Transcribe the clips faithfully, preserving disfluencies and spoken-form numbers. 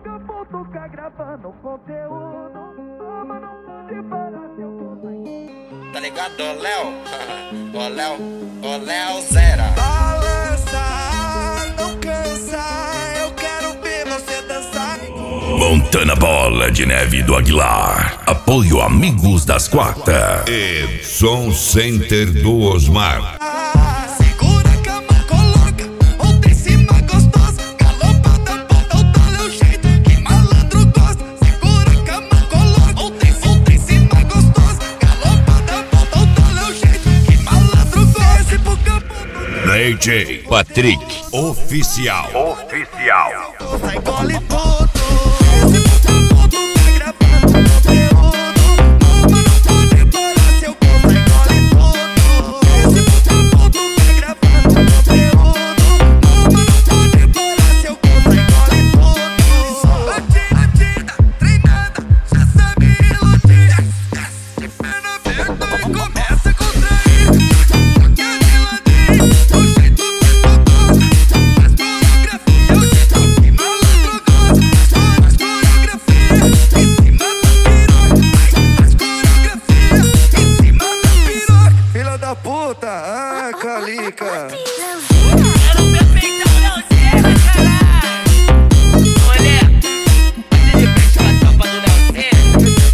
porque eu vou tocar gravando conteúdo. Mama, não pode parar se eu tô. Tá ligado, ô Léo? Ô Léo, ô Léo Zera. Balança, não cansa, eu quero ver você dançar. Montana Bola de Neve do Aguilar. Apoio Amigos das Quartas. E Som Center do Osmar. Segura a cama, coloca outra em cima gostosa. Galopada, bota o tal é o jeito que malandro gosta. Segura a cama, coloca outra em outra em cima gostosa. Galopada, bota o tal é o jeito que malandro gosta. Esse pro campo D J Patrick Oficial. Oficial. sai gole todo. Esse pro campo tá gravando conteúdo. Mama, não pode parar se eu for sai gole todo. Esse pro campo tá gravando conteúdo. Mama, não pode parar se eu for sai gole todo. Bandida, treinada, já sabe iludir. De perna aberta e começa a contrair. Toque a geladinha, o jeito que tu gosta. Faz coreografia, o jeito que malandro gosta. Faz coreografia em cima da piroca. Faz coreografia em cima da piroca. Filha da puta, ah, calica. Quero ver peitão Leozeira, caralho. Moleque, bate de frente com a tropa do Leozeira.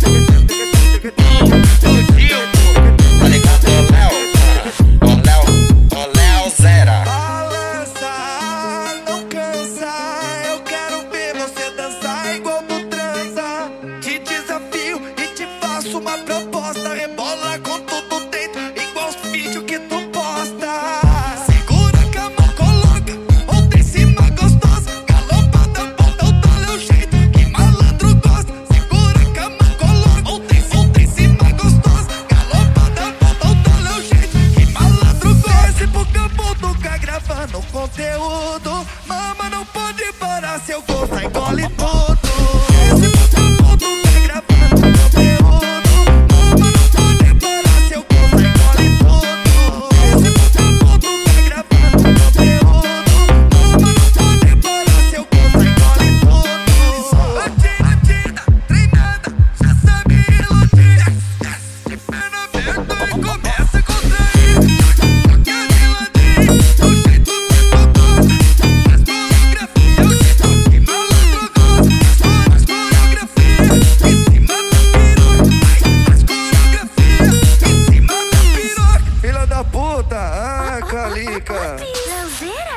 Do Gil, Tá ligado, ô Léo? Ô Léo, ô Léo Zera. Balança, não cansa, eu quero ver você dançar igual tu transa. Te desafio e te faço uma proposta. Rebola com tudo dentro, igual os vídeos que tu posta. Segura a cama, coloca outra em cima gostosa. Galopada, bota o tal é o jeito que malandro gosta. Segura a cama, coloca outra em outra em cima gostosa. Galopada, bota o tal é o jeito que malandro gosta. Esse pro campo tocar gravando conteúdo. Mama, não pode parar se eu for sai gole todo. Esse pro campo tocar gravando conteúdo. Mama, não pode parar se eu for sai gole todo. Esse pro campo tocar gravando conteúdo. Mama, não pode parar se eu for sai gole todo. Bandida, treinada, já sabe iludir. De perna aberta e começa a contrair. Toque a geladinha, o jeito que tu gosta. Faz coreografia, o jeito que malandro gosta. Faz coreografia em cima da piroca. Faz coreografia em cima da piroca. Filha da puta, ah, calica. Leozeira.